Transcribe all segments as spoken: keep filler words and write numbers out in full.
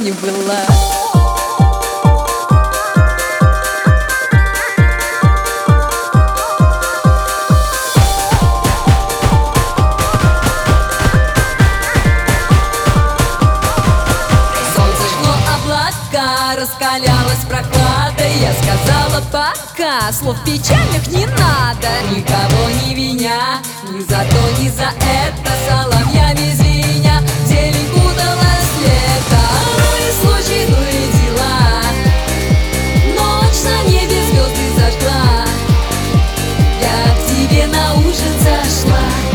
не была. Солнце жгло облака, раскалялась прохладой. Я сказала пока, слов печальных не надо. Никого не виня, ни за то, ни за это. Соловьями звеня, в зелень куталось лето. Ну и случай, ну и дела. Ночь на небе звезды зажгла. Я к тебе на ужин зашла.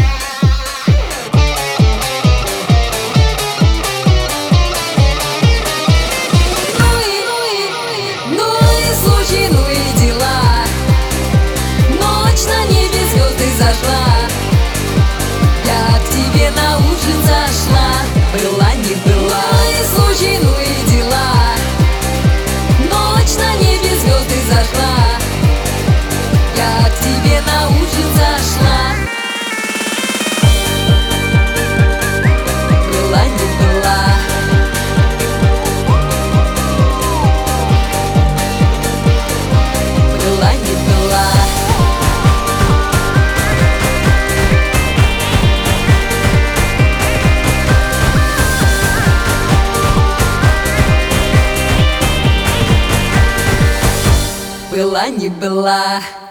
Я к тебе на ужин зашла. Была не была. Ну и случай, ну и дела. Ночь на небе звезды зажгла. Я к тебе на ужин зашла. Была не была. Была не была. Была не была.